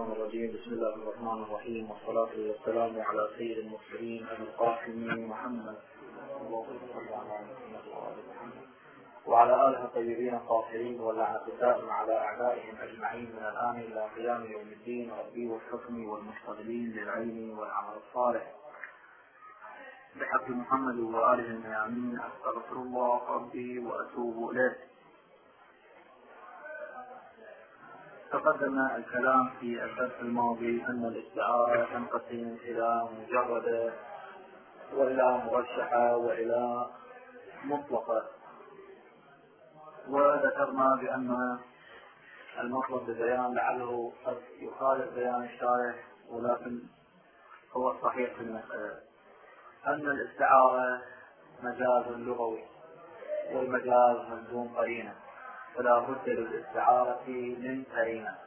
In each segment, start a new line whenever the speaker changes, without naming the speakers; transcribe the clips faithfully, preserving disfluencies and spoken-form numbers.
الشيطان الرجيم. بسم الله الرحمن الرحيم، والصلاة والسلام على سيد المرسلين أبي القاسم محمد وعلى آله الطيبين الطاهرين، واللعنة دائما على أعدائهم أجمعين من الآن إلى قيام يوم الدين. ربي والحكم والمشتغلين للعلم والعمل الصالح بحق محمد وآله الميامين. أستغفر الله ربي وأتوب إليه. تقدم الكلام في الدرس الماضي أن الاستعارة تنقسم إلى مجردة وإلى مرشحة وإلى مطلقة، وذكرنا بأن المطلب ببيان لعله قد يخالف بيان الشارح، ولكن هو الصحيح في المسألة أن الاستعارة مجاز لغوي، والمجاز من دون قرينة، فلا بد للاستعارة من قرينة،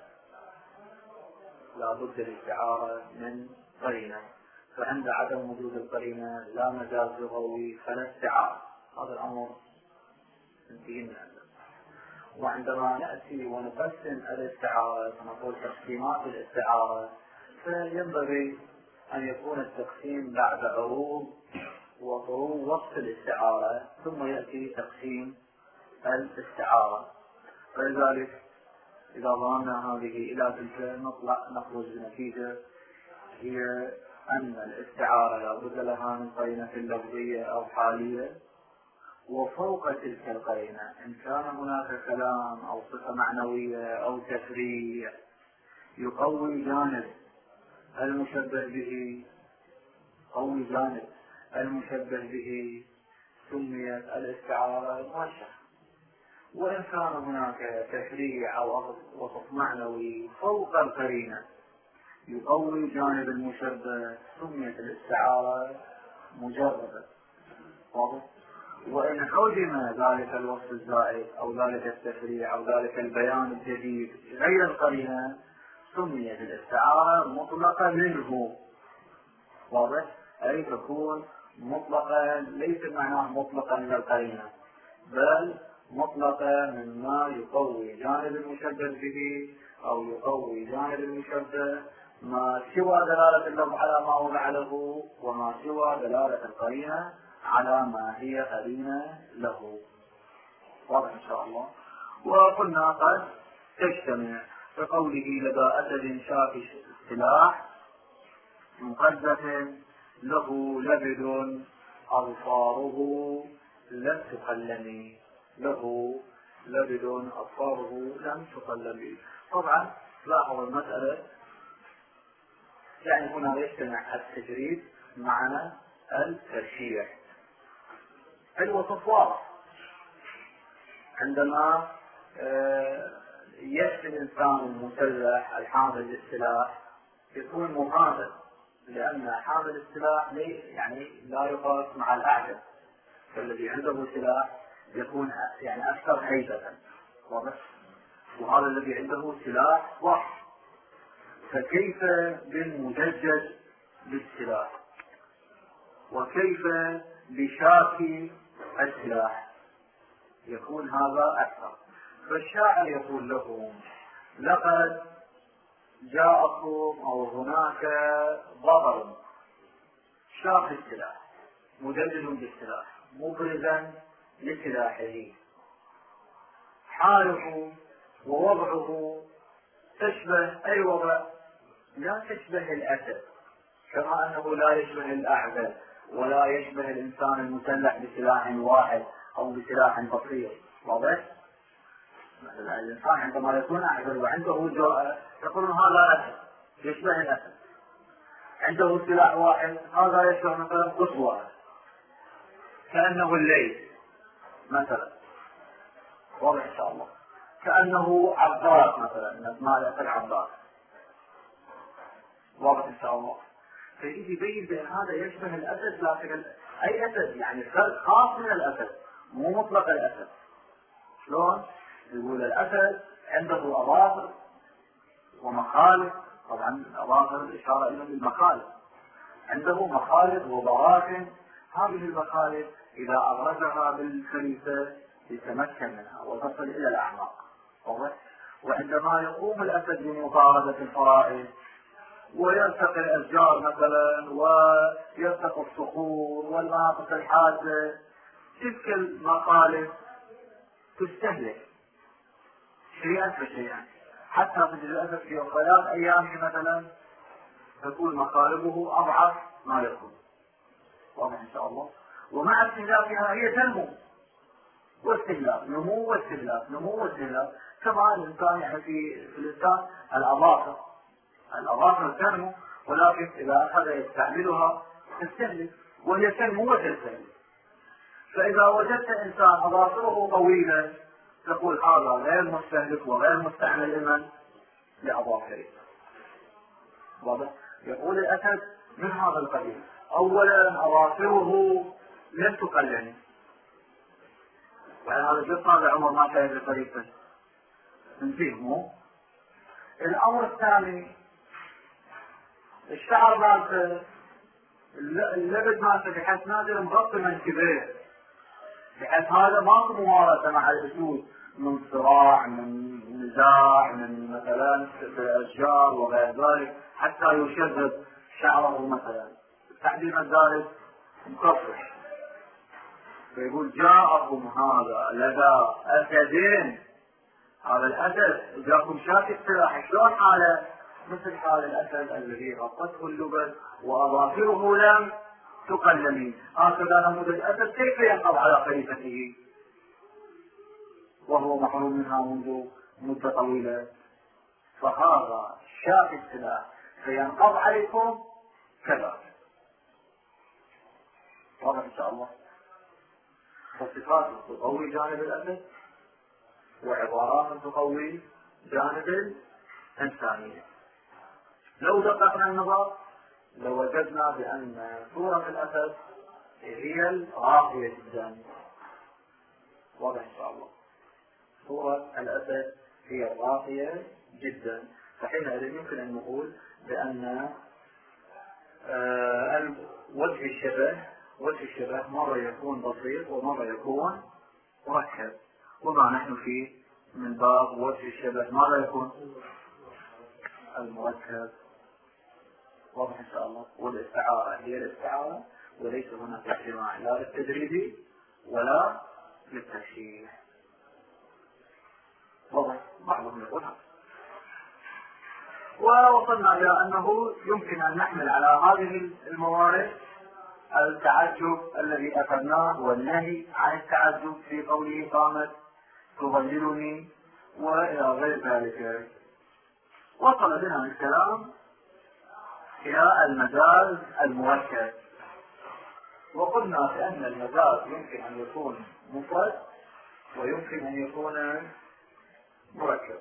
لا بد للاستعارة من قرينة. فعند عدم وجود القرينة لا مجاز لغوي فلا استعارة. هذا الأمر انتهينا عنه. وعندما نأتي ونقسم الاستعارة ونقول تقسيمات الاستعارة، فينبغي أن يكون التقسيم بعد عروض وضروب وصف الاستعارة، ثم يأتي تقسيم الاستعارة. فلذلك إذا ضمنا هذه إلى تلك نطلع نخرج بنتيجة هي أن الاستعارة لا بد لها من قرينة لفظية أو حالية، وفوق تلك القرينة إن كان هناك كلام أو صفة معنوية أو تفريع يقوي جانب المشبه به قوي جانب المشبه به، سميت الاستعارة مرشحة. وإن كان هناك تفريع أو وصف معنوي فوق القرينة يقوي جانب المشبه، سميت الاستعارة مجردة. وإن حجم ذلك الوصف الزائد أو ذلك التفريع أو ذلك البيان الجديد غير القرينة، سميت الاستعارة مطلقة منه. واضح؟ أي تكون مطلقة، ليس معناه مطلقة من القرينة، بل مطلقة مما يقوي جانب المشبه به أو يقوي جانب المشبه، ما سوى دلالة اللفظ على ما وضع له، وما سوى دلالة القرينة على ما هي قرينة له. واضح إن شاء الله. وقلنا قد تجتمع بقوله لدى أسد شاف السلاح مقدس له لبد أظفاره لم تقلم، له لبد أظفاره لم تقلم. طبعا لاحظوا المسألة، يعني هنا يجتمع التجريد معنى الترشيح. الوصف واضح، عندما يأتي الإنسان المسلح الحامل للسلاح يكون مهاجر، لأن حامل السلاح يعني لا يقاس مع الأعداء، فالذي عنده سلاح يكون يعني أكثر هيبة. واضح؟ وهذا الذي عنده سلاح واحد، فكيف بالمجدد بالسلاح، وكيف بشاكي السلاح يكون هذا أكثر. فالشاعر يقول لهم لقد جاءكم أو هناك ضرر شاف السلاح مجدد بالسلاح مبرزا لسلاحه، حاله ووضعه تشبه أي وضع؟ لا تشبه الأسد، كما أنه لا يشبه الأعزل ولا يشبه الإنسان المسلح بسلاح واحد أو بسلاح بسيط. واضح؟ مثلا الإنسان عندما يكون أعزل وعنده جرأة يقولون هذا أسد يشبه الأسد، عنده سلاح واحد هذا يشبه مثلا قصوى كأنه الليل مثلا. واضح إن شاء الله؟ كأنه عباس مثلا من أسماء الأسد عباس. واضح إن شاء الله؟ فيجي يبين بأن هذا يشبه الأسد، لكن أي أسد يعني فرق خاص من الأسد، مو مطلق الأسد. شلون؟ يقول الأسد عنده أظافر ومخالب، طبعا الأظافر الإشارة إلى المخالب، عنده مخالب وبراكن، هذه المخالب إذا أغرزها بالخليفة يتمكن منها وتصل إلى الأعماق. وعندما يقوم الأسد بمطاردة الفرائس ويرتقي الأشجار مثلا ويرتقي الصخور والمناطق الحادة، تلك المقالب تستهلك شيئا فشيئا، حتى تجد الأسد في خلال أيامه مثلا تكون مقالبه أضعف ما يكون. واضح إن شاء الله. ومع استهلاكها هي تنمو واستهلاك، نمو واستهلاك، نمو واستهلاك. كما الإنسان يعني في, في الإنسان الأظافر، الأظافر تنمو، ولكن إذا أخذ يستعملها تستهلك، وهي تنمو وتستهلك. فإذا وجدت إنسان أظافره طويلة تقول هذا غير مستهلك وغير مستعمل لمن؟ لأظافره. واضح؟ يقول الأسد من هذا القبيل. أولا أظافره لم تقلني، وعلى هذا الجزء هذا عمر ما شاهد الطريقة نزيهمه. الأمر الثاني الشعر مالته، اللبد مالته بحيث نادر مغطي منكبيه، بحيث هذا ماكو ممارسة مع الأسود من صراع، من نزاع، من مثلا في الأشجار وغير ذلك، حتى يشذب شعره مثلا. التعليم الثالث مكفش، فيقول جاءكم هذا لدى أسدين. هذا الأسد جاءكم شاكك سلاح، شلون حاله؟ مثل حال الأسد الذي غطته اللبد وأظافره لم تقلمي. هكذا نموذج الأسد كيف ينقض على خليفته وهو محروم منها منذ مدة طويلة؟ فهذا شاك السلاح فينقض عليكم كذا. واضح إن شاء الله. فصفات تقوي جانب الأسد وعبارات تقوي جانب الإنسانية. لو دققنا النظر لوجدنا بأن صورة الأسد هي الراقية جدا. واضح إن شاء الله. صورة الأسد هي الراقية جدا. فحينئذ يمكن أن نقول بأن آه وجه الشبه وجه الشبه مرة يكون بسيط ومرة يكون مركب، وما نحن فيه من باب وجه الشبه مرة يكون المركب. واضح إن شاء الله. والاستعارة هي الاستعارة، وليس هناك اجتماع لا للتدريب ولا للتشريح. واضح. بعضهم يقول هذا. ووصلنا إلى أنه يمكن أن نحمل على هذه الموارد التعجب الذي أخذناه والنهي عن التعجب في قوله قامت تظللني وإلى غير ذلك. وصل بنا الكلام إلى المجاز المركب، وقلنا بأن المجاز يمكن أن يكون مفرد ويمكن أن يكون مركب.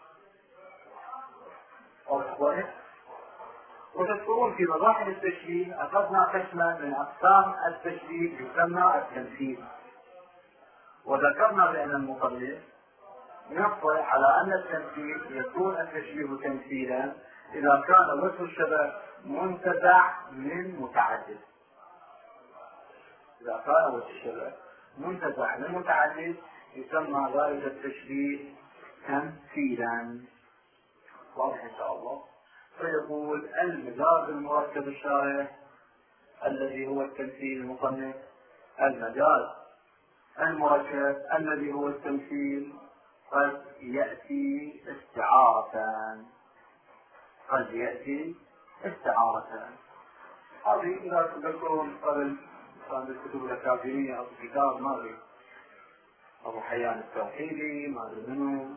وتذكرون في مظاهر التشبيه أخذنا قسما من أقسام التشبيه يسمى التمثيل، وذكرنا بأن المصنف يقطع على أن التمثيل يكون التشبيه تمثيلا إذا كان وجه الشبه منتزع من متعدد. إذا كان وجه الشبه منتزع من متعدد يسمى ذلك التشبيه تمثيلا. واضح إن شاء الله. فيقول المجاز المركب الشارع الذي هو التمثيل المصنف، المجاز المركب الذي هو التمثيل قد يأتي استعارة، قد يأتي استعارة. هذه إذا تذكرون قبل كان بالكتب الأكاديمية أو كتاب ماضي أبو حيان التوحيدي ما أدري منه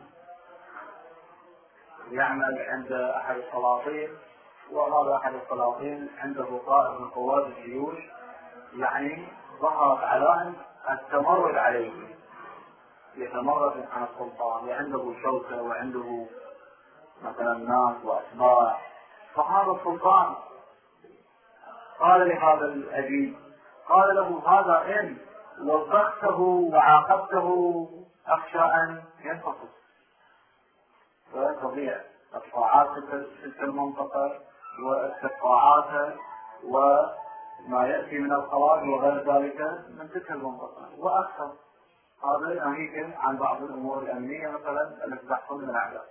يعمل عند أحد السلاطين، وهذا أحد السلاطين عنده قائد من قوات الجيوش، يعني ظهرت علامة التمرد عليه، يتمرد عن السلطان وعنده شوكة وعنده مثلا ناس وأتباع. فهذا السلطان قال لهذا الأديب، قال له هذا إن وبخته وعاقبته أخشى أن ينفصل وتضيع الطاعات في تلك المنطقة واستقطاعاتها وما يأتي من القرار وغير ذلك من تلك المنطقة وأكثر. هذا ناهيك عن بعض الأمور الأمنية مثلا التي تحصل من الأعداء.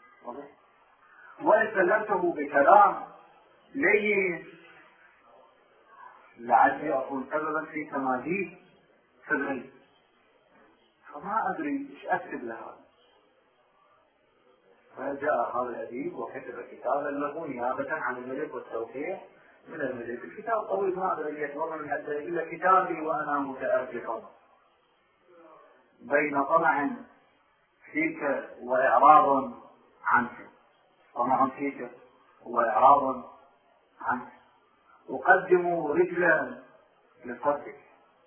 وإن سلمته بكلام لين لعلي أكون سببا في تماديد في العلم، فما أدري إيش أكتب لها. فجاء هذا الأديب وكتب كتابا له نيابة عن الملك والتوقيع من الملك. الكتاب طويل ما أدري يتضمن من أدري إلا كتابي وأنا متأرجح بين طمع فيك وإعراض عنك، طمع فيك وإعراض عنك، أقدم رجلا لصدك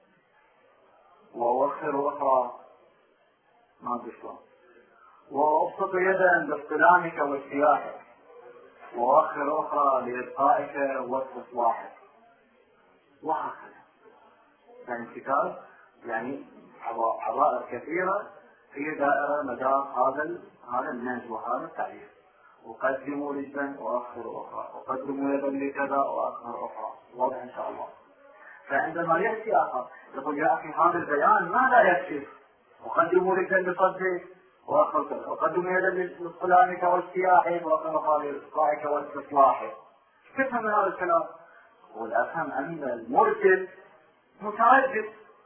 وأوخر أخرى ما بشرا، وأبسط يدا لاصطلامك واجتياحك وأوخر أخرى لإبقائك واستصلاحك، وهكذا. يعني الكتاب يعني عبائر كثيرة هي دائرة مدار هذا هذا النهج وهذا التعريف. أقدم رجلا وأخر أخرى، أقدم يدا لكذا وأخر أخرى، واضح إن شاء الله. فعندما يأتي آخر يقول يا أخي هذا البيان ما لا يكشف، أقدم رجلا لصدك وأخر كذا، أقدم يدا لاصطلامك واجتياحك وأخر أخرى لإصلاحك واستصلاحك. كيف من هذا الكلام؟ والأفهم أن المرسل متردد،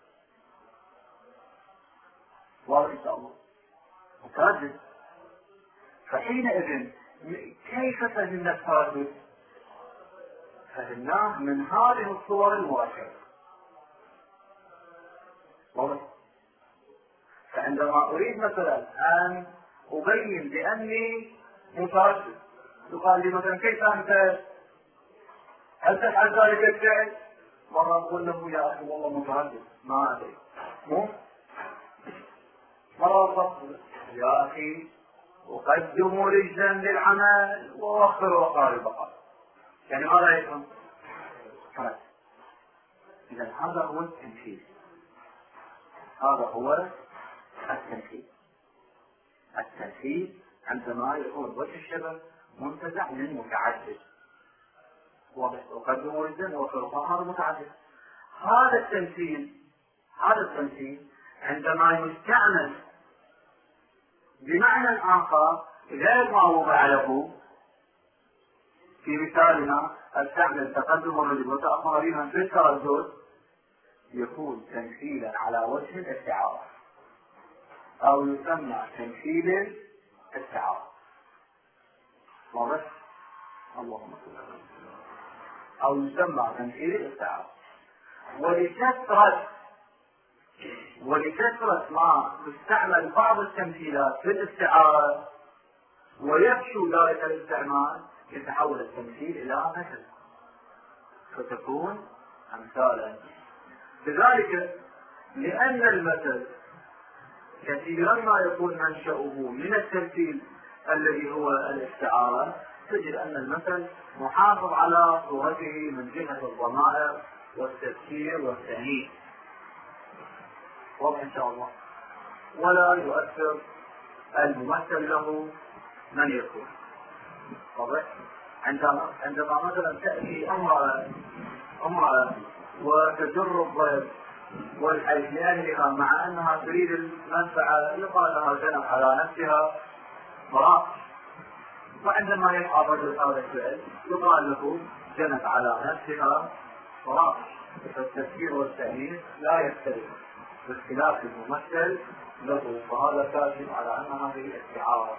واضح إن شاء الله، متردد. فحينئذ كيف فهمنا التردد؟ فهمناه من هذه الصور المؤشرة، واضح. فعندما أريد مثلا أن أبين بأني متردد، يقال لي مثلا كيف أنت هل تفعل ذلك الفعل؟ مرة أقول له يا أخي والله متردد ما أدري، مو مرة أقول يا أخي أقدم رجلا للعمل وأوخر أخرى للبقاء. يعني ماذا يفهم؟ فرق. إذا هذا هو التنفيذ، هذا هو التنفيذ. التنفيذ عندما يكون وجه الشبه منتزع من متعدد، وأقدم رجلا وأوخر أخرى، هذا متعدد. هذا التنفيذ هذا التنفيذ عندما يستعمل بمعنى آخر غير ما وضع له، في مثالنا استعمل تقدم الرجل وتأخر رجلا في التردد، يكون تمثيلا على وجه الاستعارة، أو يسمى تمثيل الاستعارة، واضح؟ اللهم صل على سيدنا. أو يسمى تمثيل الاستعارة. ولكثرة ولكثرة ما تستعمل بعض التمثيلات في الاستعارة ويفشو ذلك الاستعمال، يتحول التمثيل إلى مثل، فتكون أمثالا. لذلك لأن المثل كثيرا ما يكون منشأه من التمثيل الذي هو الاستعارة، تجد أن المثل محافظ على صورته من جهة الضمائر والتذكير والتأنيث، واضح إن شاء الله. ولا يؤثر الممثل له من يكون، واضح. عندما عندما مثلا تأتي امرأة امرأة وتجر الضيف والحيث لأهلها مع أنها تريد المنفعة، يقال لها جنت على نفسها فراق، وعندما يفعل الرجل هذا الفعل يقال له جنت على نفسها فراق. فالتفكير والتأنيث لا يختلف باختلاف الممثل له، فهذا كافٍ على أن هذه استعارة،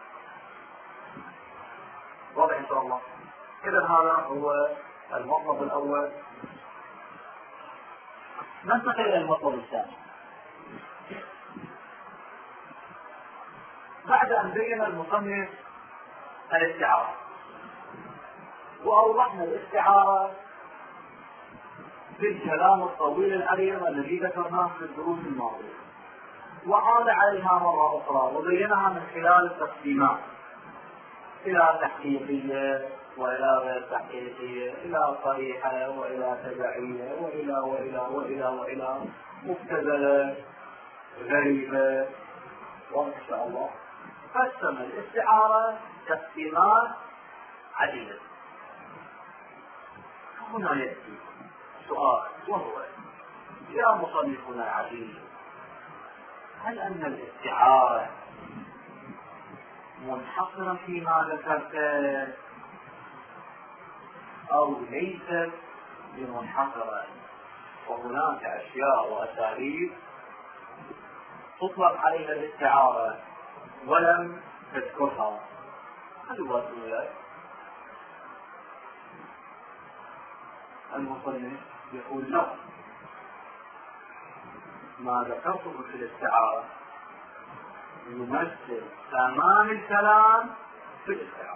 واضح إن شاء الله. إذا هذا هو المطلب الأول. ننتقل إلى المطلب الثاني. بعد أن بين المصنف الاستعارة وأوضحنا الاستعارة بالكلام الطويل العريض الذي ذكرناه في الدروس الماضية، وعاد عليها مرة أخرى وبينها من خلال التقسيمات إلى تحقيقية وإلى غير تحقيقية، إلى صريحة وإلى تبعية وإلى وإلى وإلى وإلى مبتذلة غريبة، وإن شاء الله قسم الاستعارة تقسيمات عديدة. هنا يأتي سؤال، وهو يا مصنفنا العزيز، هل أن الاستعارة منحصرة فيما ذكرته أو ليست بمنحصرة، وهناك أشياء وأساليب تطلق عليها الاستعارة ولم تذكرها؟ هل هو سؤال؟ المصنف يقول لا، ما ذكرته في الاستعارة يمثل تمام الكلام في الاستعارة،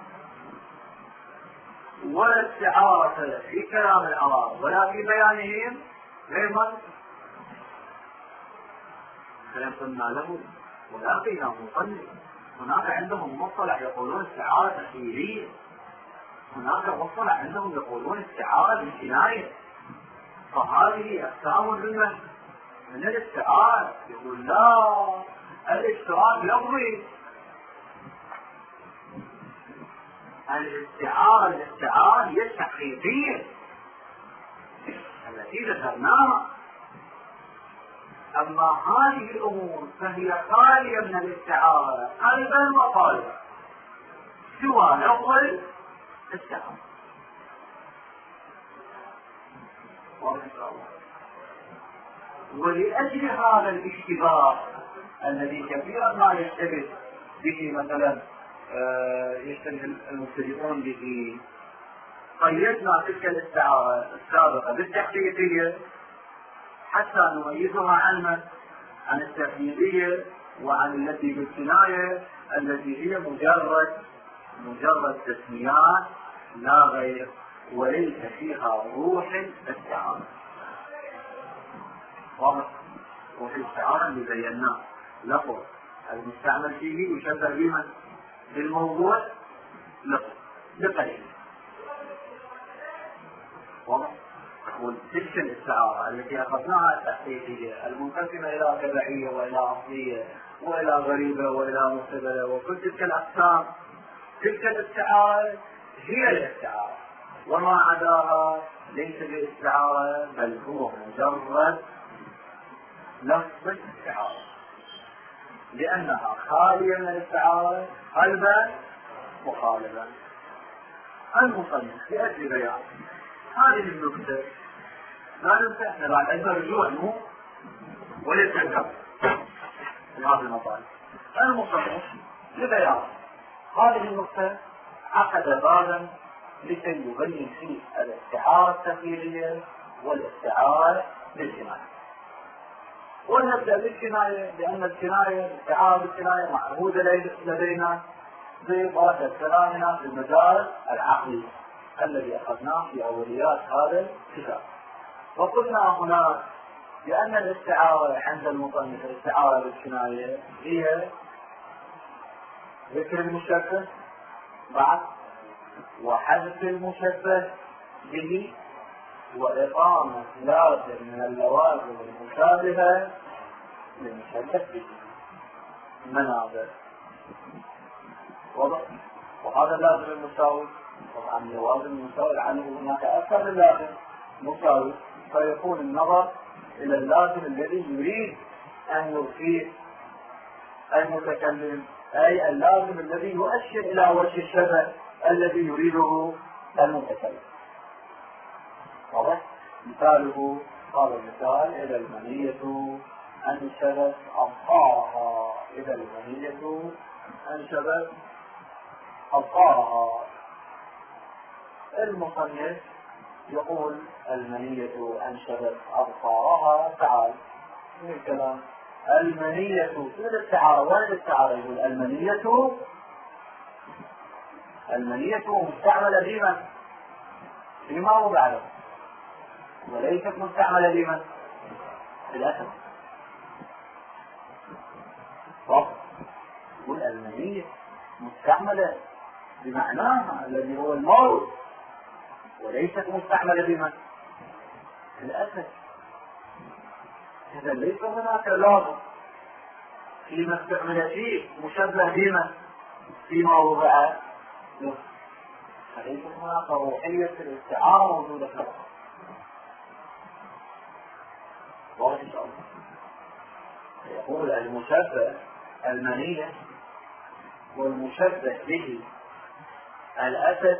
ولا استعارة في كلام العرب ولا في بيانهم غير ما كلام قلنا له ولكن مصنف هناك عندهم مصطلح يقولون استعارة تخيلية، هناك مصطلح عندهم يقولون استعارة بالكناية، فهذه أقسام من من الاستعارة. يقول لا، الاشتراك لفظي، الاستعارة الاستعارة هي التحقيقية التي ذكرناها، أما هذه الأمور فهي خالية من الاستعارة قلبا وقالبا سوى لفظ الاستعارة. ولأجل هذا الاشتباه الذي كثيرا ما يشتبه به مثلا يشتبه المبتدئون به، قيدنا تلك الاستعارة السابقة بالتحقيقية حتى نميزها عنها عن التقييدية وعن التي بالكناية التي هي مجرد مجرد تسميات لا غير، وليس فيها روح الاستعارة. وفي الاستعارة اللي بيناه لفظ المستعمل فيه يشبه بمن بالموضوع لفظ بقليل. وتلك الاستعارة التي أخذناها التحقيقية المنقسمة إلى تبعية وإلى أصلية وإلى غريبة وإلى مستبدلة وكل تلك الأقسام، تلك الاستعارة هي الاستعارة، وما عداها ليس باستعارة بل هو مجرد لفظ الاستعارة، لأنها خالية من الاستعارة قلبا وقالبا. المصنف لأجل بيان هذه النكتة لا ننسى احنا بعد عندنا رجوع مو وليتذكر هذه المطالب. المصنف لبيان هذه النكتة عقد بابا لكي يبين فيه الاستعارة التخيلية والاستعارة بالكناية. ونبدأ بالكناية لأن الكناية الاستعارة بالكناية معهودة لدينا ببركة كلامنا في المجال العقلي الذي أخذناه في أوليات هذا الكتاب. وقلنا هنا بأن الاستعارة عند المصنف الاستعارة بالكناية هي ذكر المشبه بعد وحذف المشبه به وإقامة لازم من اللوازم المشابهة للمشبه به منابر. واضح؟ وهذا اللازم المساوي طبعا اللوازم المساوي عنه هناك أكثر من لازم مساوي، فيكون النظر إلى اللازم الذي يريد أن يضيف المتكلم، أي اللازم الذي يؤشر إلى وجه الشبه الذي يريده المتكلم. واضح؟ مثاله هذا المثال: إذا المنية أنشبت أبصارها، إذا المنية أنشبت أبصارها. المصنف يقول المنية أنشبت أبصارها، تعال من الكلام المنية في الاستعارة، وين الاستعارة؟ يقول المنية المنية مستعملة بمن؟ فيما هو بعده، وليست مستعملة بمن؟ بالأسف. يقول المنية مستعملة بمعناها الذي هو الموت، وليست مستعملة بمن؟ بالأسف. إذا ليس هناك لازم فيما استعمل فيه مشبه بمن فيما وضع له، فليس هناك روحية الاستعارة موجودة في الأرض. واضح إن شاء الله. يقول المشبه المنية والمشبه به الأسد،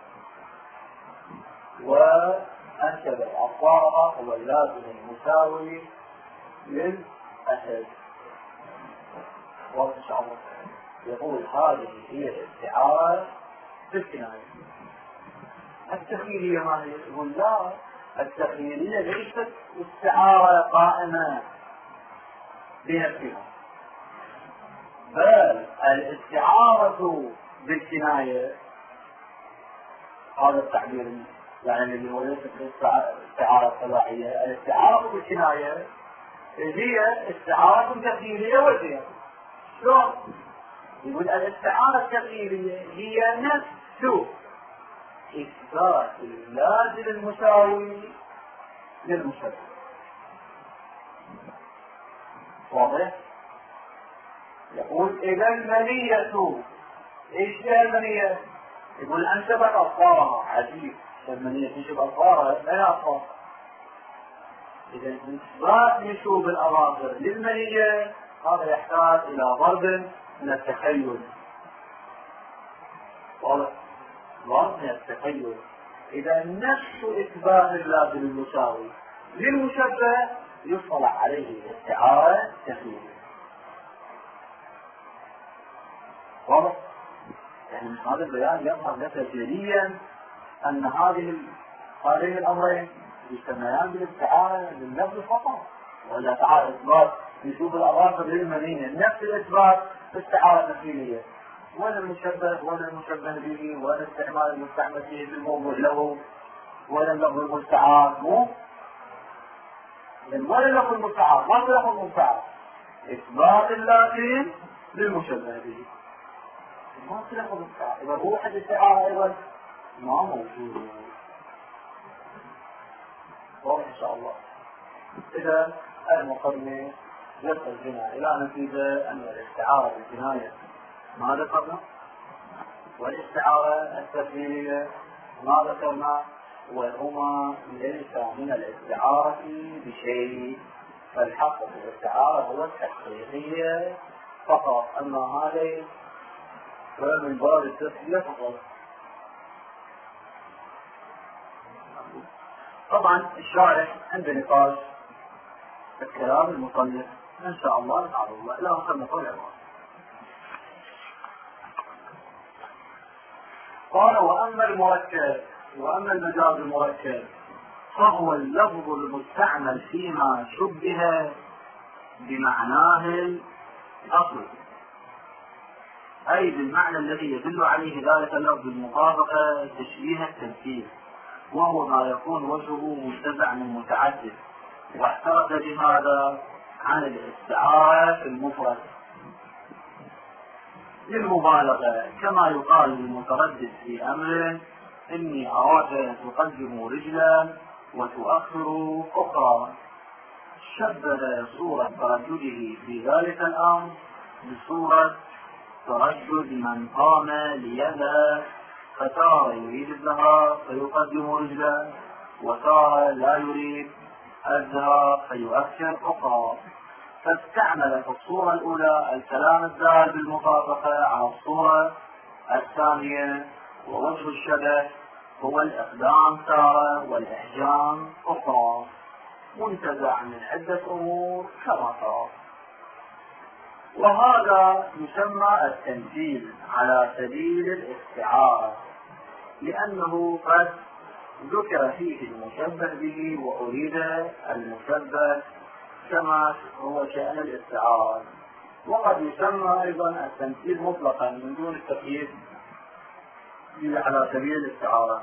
وأنسب الأصارة هو اللازم المساوي للأسد. واضح إن شاء الله. يقول هذه هي الاستعارة في الكناية. التخيلية ما هي؟ يقول لا، التخيلية ليست استعارة قائمة بنفسها، بل الاستعارة بالكناية، هذا التعبير يعني اللي هو ليست الاستعارة الطبيعية، الاستعارة بالكناية هي استعارة تخيلية وجهية. شلون؟ يقول الاستعارة التخيلية هي نفس إثبات اللازم المساوي للمشبه. واضح؟ يقول إذا المنية، إيش هي المنية؟ يقول أنسبت أصفارها. عجيب، المنية تنشب أصفارها، لا أصفار. إذا إثبات نشوب الأظافر للمنية هذا يحتاج إلى ضرب من التخيل. واضح؟ ضرب من التخيل. إذا نفس إثبات اللازم المساوي للمشبه يصطلح عليه الاستعارة التخيلية. واضح؟ يعني من هذا البيان يظهر لك جليا أن هذه هذين الأمرين يسميان بالاستعارة لللفظ فقط، ولا تعالى إثبات نشوف الأظافر للمنية نفس الإثبات باستعارة تخيلية، ولا المشبه ولا المشبه به ولا استعمال المستعمل فيه بالموضوع له ولا اللفظ المستعار. مو ولا اللفظ المستعار، ما في لفظ المستعار، إثبات اللازم للمشبه به، ما في لفظ المستعار. إذا هو حد استعارة أيضا ما موجود. واضح إن شاء الله. إذا المقدمة يصل بنا إلى نتيجة أن الاستعارة بالكناية ما ذكرنا، والاستعارة التخيلية ما ذكرنا، وهما ليس من الاستعارة بشيء، فالحق في الاستعارة هو التحقيقية فقط، أما هذه فمن باب التسلية فقط. طبعا الشارح عند نقاش الكلام المصنف إن شاء الله نتعرض الله إلى آخر نقول العبارة. قال وأما المركب وأما المجاز المركب فهو اللفظ المستعمل فيما شبه بمعناه الأصل، أي بالمعنى الذي يدل عليه ذلك اللفظ المطابقة تشبيه التمثيل، وهو ما يكون وجهه منتزع من متعدد، واحترز بهذا عن الاستعارة في المفرد للمبالغة، كما يقال للمتردد في أمر إني أراك تقدم رجلا وتؤخر أخرى، شبه صورة تردده في ذلك الأمر بصورة تردد من قام ليذهب، فتارة يريد الذهاب فيقدم رجلا، وتارة لا يريد الذهاب فيؤخر أخرى، فاستعمل في الصورة الأولى الكلام الدال بالمطابقة على الصورة الثانية، ووجه الشبه هو الإقدام تارة والإحجام أخرى، منتزع من عدة أمور كما ترى. وهذا يسمى التمثيل على سبيل الاستعارة، لأنه قد ذكر فيه المشبه به وأريد المشبه كما هو شأن الاستعارة. وقد يسمى أيضا التمثيل مطلقا من دون التقييد على سبيل الاستعارة،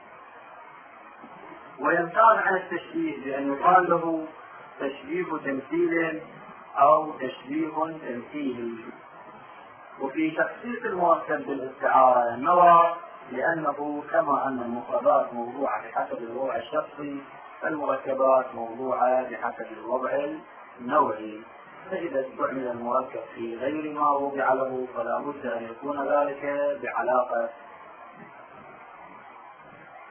ويمتاز عن التشبيه بأن يقال له تشبيه تمثيل أو تشبيه تمثيلي. وفي تخصيص المركب بالاستعارة نرى لأنه كما أن المفردات موضوعة بحسب الوضع الشخصي، فالمركبات موضوعة بحسب الوضع النوعي، فإذا استعمل المركب في غير ما وضع له فلا بد أن يكون ذلك بعلاقة،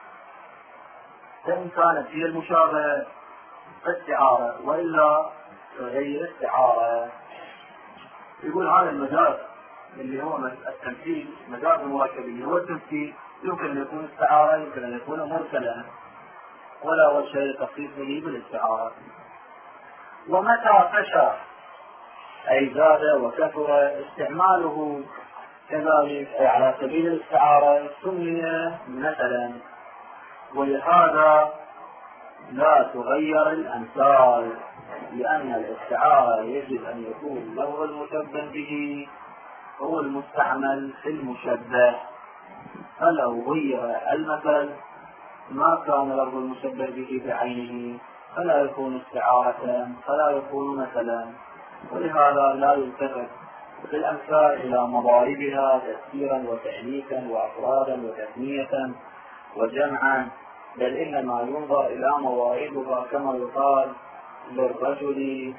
فإن كانت هي المشابهة فاستعارة، وإلا غير استعارة. يقول هذا المجاز اللي هو التمثيل، مجاز المركب اللي هو التمثيل، يمكن أن يكون استعارة، يمكن أن يكون مرسلا، ولا وجه لتخصيصه بالاستعارة. ومتى فشى أي زاد وكثر استعماله كذلك أي على سبيل الاستعارة سمي مثلا. ولهذا لا تغير الأمثال، لأن الاستعارة يجب أن يكون لفظ المشبه به هو المستعمل في المشبه، فلو غير المثل ما كان لفظ المشبه به بعينه فلا يكون استعارة، فلا يكون مثلا. ولهذا لا يلتفت في الأمثال إلى مضاربها تفسيرا وتأنيثا وأفرادا وتثنية وجمعا، بل إنما ينظر إلى مواردها، كما يقال للرجل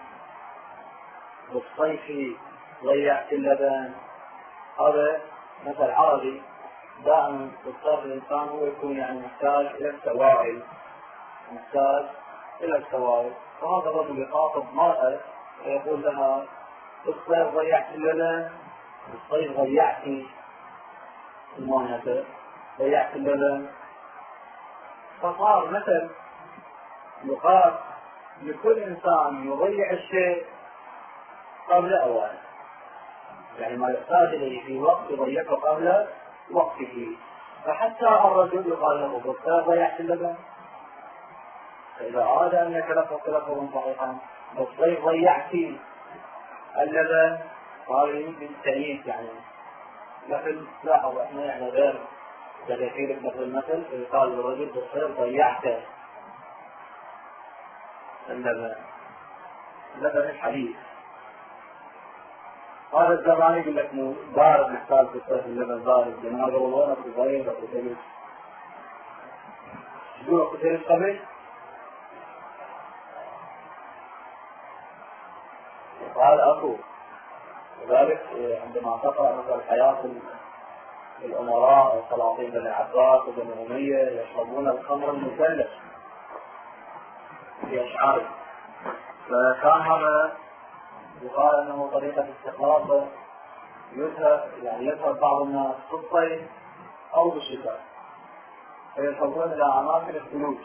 بالصيف ضيعت اللبن. هذا مثل عربي دائما يضطر الإنسان هو يكون يعني محتاج إلى السوائل، محتاج إلى السوائل. فهذا الرجل يخاطب مرأة ويقول لها بالصيف ضيعت اللبن، بالصيف ضيعتي المونة، ضيعت اللبن. فصار مثل يقال لكل إنسان يضيع الشيء قبل أوانه، يعني ما يحتاج إليه في وقت يضيعه قبل وقته. فحتى الرجل يقال له بالصيف ضيعت اللبن، فإذا أراد أن يتلفظ تلفظا صحيحا بالصيف ضيعتي اللبن قال يمكن التأنيث، يعني مثل لاحظ احنا يعني غير تدخيل مثل المثل يقال للرجل بالصيف ضيعت اللبن، لبن الحليب. هذا الزمان يقول لك مو بارد نحتاج في الصيف اللبن بارد، لأن هذا والله في ضيق أو كتير يقول كتير قبل قال أكو. وذلك عندما تقرأ مثل حياة الأمراء والسلاطين بن العباس وبن أمية يشربون الخمر المثلث في أشعاره، فكان هذا يقال أنه طريقة استخلاصه يذهب يعني يذهب بعض الناس في الصيف أو بالشتاء فيذهبون إلى أماكن الثلوج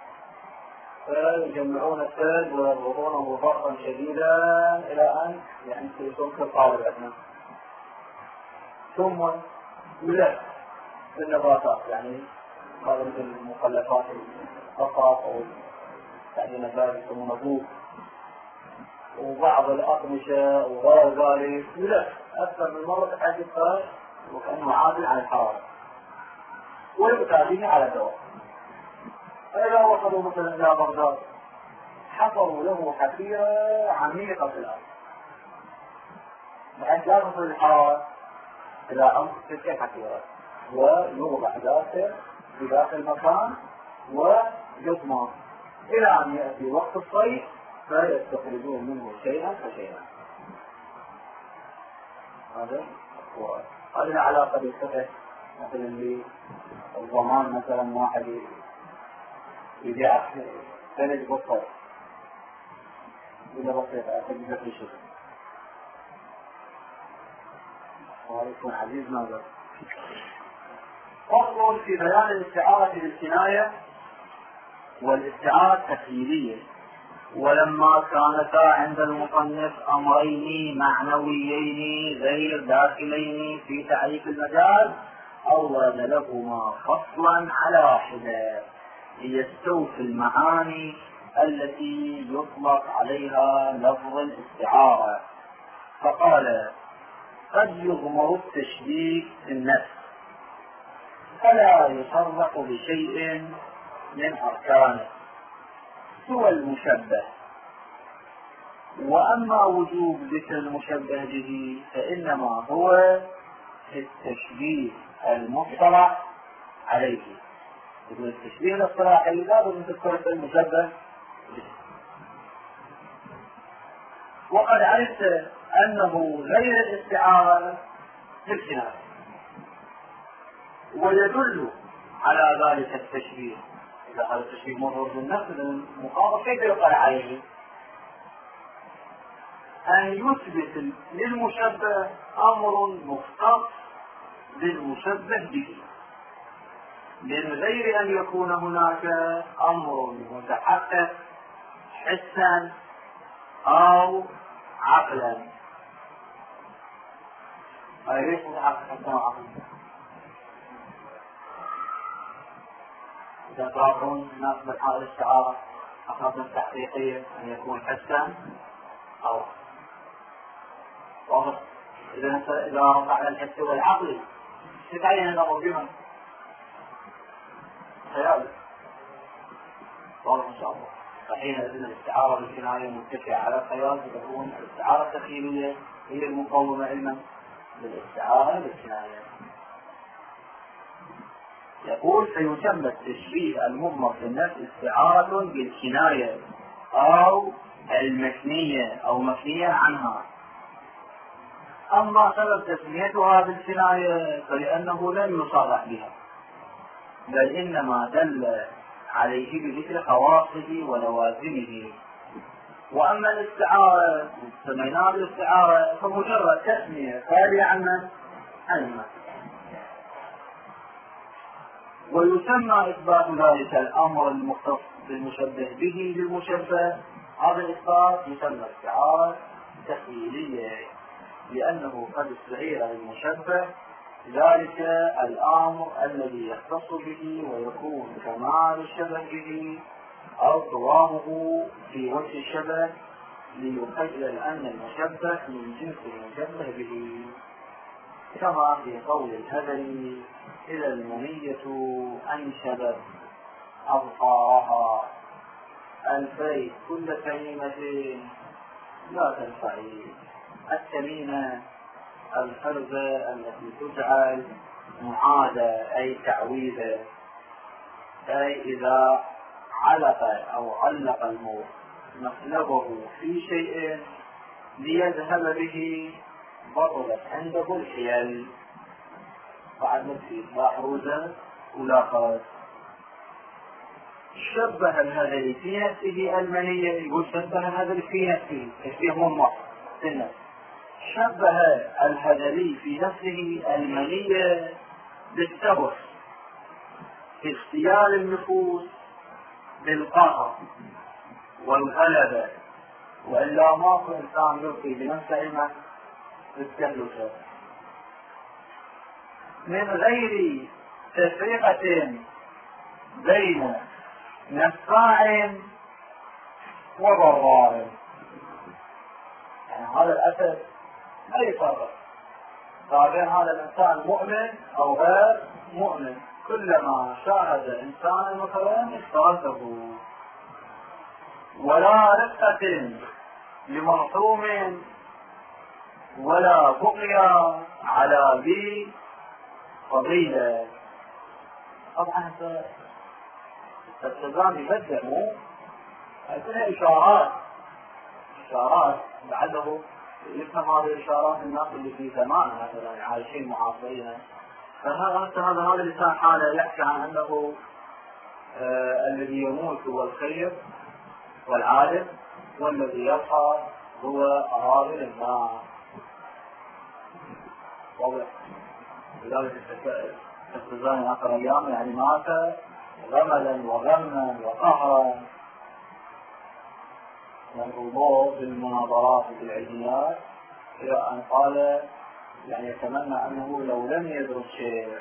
فيجمعون الثلج ويضغطونه ضغطا شديدا إلى أن يعني تنكر طالب أدنى، ثم يلف بالنباتات، يعني هذا مثل المخلفات القصب أو يعني نبات يسمونه نبوغ وبعض الأقمشة وغير ذلك، يلف أكثر من مرة حتى يصير وكأنه عادل عن الحرارة ويؤتى على الدواء. فإذا وصلوا مثلا إلى بغداد حفروا له حفيرة عميقة في الأرض بحيث لا تصل الحرارة إلى عمق تلك الحفيرة، ويوضع ذاته في ذاك المكان ويضمن إلى أن يأتي وقت الصيف فيستخرجون منه شيئا فشيئا. هذا هو هذه علاقة بالفتح مثلا للضمان، مثلا واحد يبيع ثلج بالصيف إذا بسيط أخذ ذات الشيء وهذا يكون عزيز نظر. فصل في بيان الاستعارة بالكناية والاستعارة التخييلية. ولما كانتا عند المصنف أمرين معنويين غير داخلين في تعريف المجاز أورد لهما فصلا على حدة ليستوفي المعاني التي يطلق عليها لفظ الاستعارة. فقال قد يضمر التشبيه في النفس فلا يصرح بشيء من أركانه سوى المشبه، وأما وجوب ذكر المشبه به فإنما هو في التشبيه المصطلح عليه. يقول التشبيه الاصطلاحي لابد من تذكر المشبه به. وقد عرفت أنه غير الاستعارة في الكناية، ويدل على ذلك التشبيه. إذا هذا التشبيه مظهر بالنفس المخاطب كيف يقال عليه؟ أن يثبت للمشبه أمر مختص بالمشبه به من غير أن يكون هناك أمر متحقق حسا أو عقلا. أي ليش متحقق حسا أو عقلا؟ إذا تعرفون نسبة هذه الاستعارة أخذنا التحقيقية أن يكون حسا أو واضح. إذا إذا رفعنا الحس والعقل تتعين الأمر بمن؟ خيالي. واضح إن شاء الله. فحين إذن الاستعارة بالكناية متكئة على الخيال فتكون الاستعارة التخيلية هي المقومة علما للاستعارة بالكناية. يقول فيسمى التشبيه المضمر في النفس استعارة بالكناية أو المثنية أو مثنية عنها. أما سبب تسميتها بالكناية فلأنه لم يصرح بها بل إنما دل عليه بذكر خواصه ولوازمه. وأما الاستعارة سميناها بالاستعارة فمجرد تسمية خالية عن المعنى. ويسمى إثبات ذلك الأمر المختص بالمشبه به للمشبه. هذا الإثبات يسمى استعارة تخيلية لأنه قد استعير للمشبه ذلك الأمر الذي يختص به ويكون كمال الشبه به أو قوامه في وجه الشبه ليخيل أن المشبه من جنس المشبه به، كما في قول الهذلي إذا المنية أنشبت أظفارها البيت كل تميمة لا تنفعي. التميمة الفرزة التي تجعل معادة أي تعويذة، أي إذا علق أو علق الموت مطلبه في شيء ليذهب به بطلت عنده الحيل بعد نفسه لا حروزة ولا خرج. شبه الهذل في نفسه المنية، يقول شبه الهذل في نفسه تشبيه مضمر في النفس. شبه الهذلي في نفسه المنية بالسبر في اختيار النفوس بالقهر والغلبة، وإلا ماكو إنسان يلقي بنفسه بالتهلكة من غير تفرقة بين نفاع وضرار. يعني هذا الأسد ما يفرق بين هذا الإنسان مؤمن أو غير مؤمن، كلما شاهد إنسان مثلا استغاثه، ولا رفقة لمعصوم ولا بقيا على ذي فضيلة. طبعا التزام يبدأ هذه إشارات إشارات بعده يفهم هذه الإشارات الناس اللي في زمانه مثلا عايشين معاصرين. فهذا هذا هذا اللسان حاله يحكي عن أنه آه الذي يموت هو الخير والعادل والذي يبقى هو أراذل الناس. واضح. لذلك التزام آخر أيام يعني مات غملا وغما وقهرا والرضوع بالمناظرات بالعلميات إلى أن قال يعني يتمنى أنه لو لم يدرس شيء.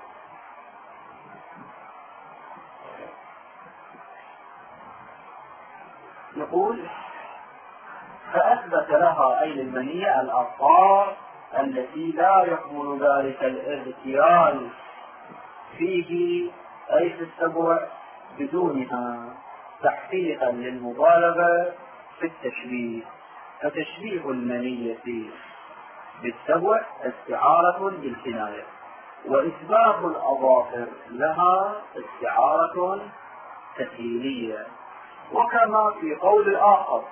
يقول فأثبت لها أي للمنية الأبطار التي لا يقبل ذلك الاغتيال فيه أي في السبع بدونها تحقيقا للمبالغة في التشبيه. فتشبيه المنية بالسبع استعارة بالكناية، وإثبات الأظافر لها استعارة تخيلية. وكما في قول الآخر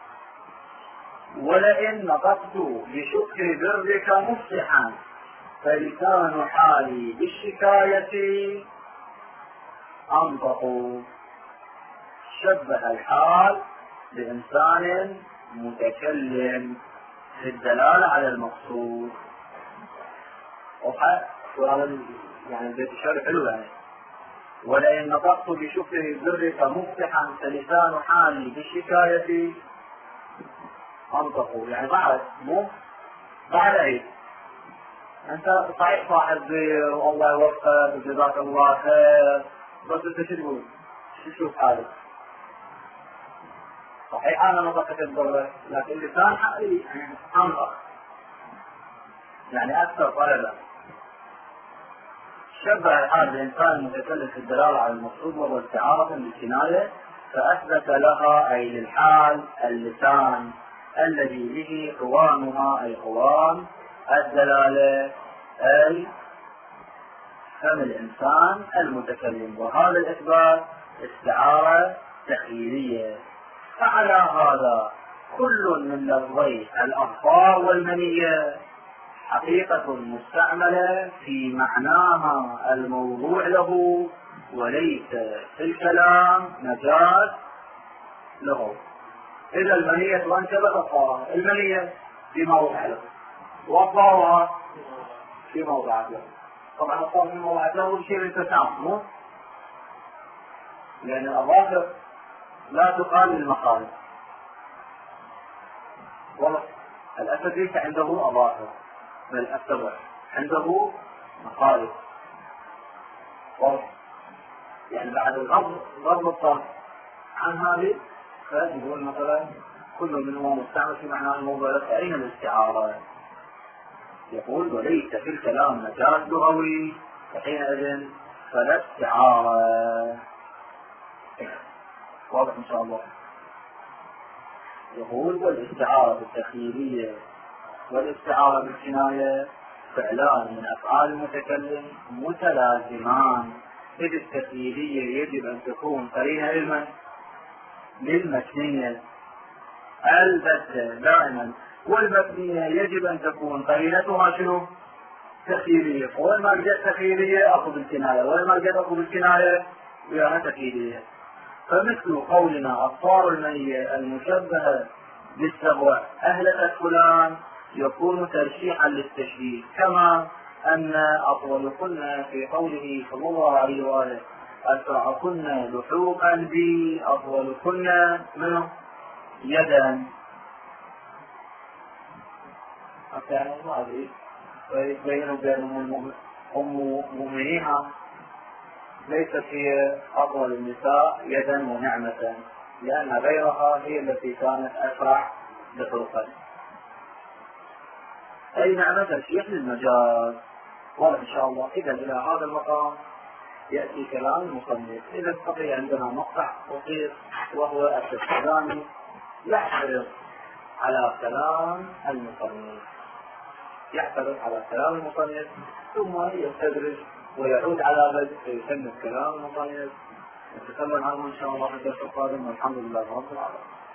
ولئن نطقت بشكر برك مفسحا فلسان حالي بالشكاية أنطق. شبه الحال بإنسان متكلم في الدلالة على المقصود. وهذا يعني البيت الشعر حلو يعني. ولئن نطقت بشكر برك مفتحا فلسان حالي بالشكاية انطقوا، يعني بعد مو بعد عيد. انت صحيح صاحب زير والله يوفقك وجزاك الله خير، بس انت شو تقول؟ شو تشوف حالك؟ صحيح انا نطقت برك لكن لسان حالي انطق، يعني اكثر طلبا. شبه هذا الإنسان المتكلم في الدلالة على المقصود وهو استعارة بالكناية، فأثبت لها أي للحال اللسان الذي به قوامها أي قوام الدلالة أي فم الإنسان المتكلم، وهذا الإثبات استعارة تخيلية. فعلى هذا كل من لفظي الأظفار والمنية حقيقة مستعملة في معناها الموضوع له، وليس في الكلام مجاز له. إذا المنية وانشبت الطاهر، المنية في موضع له والطاهر في موضع له. طبعا الطاهر في موضع له شيء للتسامح، مو لأن الأظافر لا تقال للمخالف. والله الأسد ليس عنده أظافر بل السبع عنده مخالف. يعني بعد الغض غض الطرف عن هذه فيقول مثلا كل منهما مستعمل في معنى الموضوع. أين الاستعارة؟ يقول وليس في الكلام مجاز لغوي، فحينئذ فلا استعارة. واضح إن شاء الله. يقول والاستعارة التخييرية والاستعارة بالكناية فعلان من أفعال المتكلم متلازمان، إذ التخييرية يجب أن تكون قرينة علما للمكنية البتة دائما، والمكنية يجب أن تكون قرينتها شنو؟ تخييرية. وين ما جاءت تخييرية أخذ الكناية، وين ما جاءت أخذ الكناية وياها تخييرية. فمثل قولنا الطار المنية المشبهة بالسبع أهلكت فلان يكون ترشيحا للتشبيه، كما أن أطولكن في قوله صلى الله عليه وآله أسرعكن لحوقا بي أطولكن منه يدا. أكان هذه ويبين بينهم أم مؤمنيها ليست هي أطول النساء يدا ونعمة، لأن غيرها هي التي كانت أسرع بطرقا. أي نعمة ترشيح للمجاز. وإن شاء الله إذا إلى هذا المقام يأتي كلام المصنف. إذا بقي عندنا مقطع قصير وهو التسليم يحترض على كلام المصنف، يحترض على كلام المصنف ثم يستدرج ويعود على بدء فيسمى كلام المصنف. نتكلم عنه إن شاء الله في الدرس القادم، والحمد لله رب العالمين.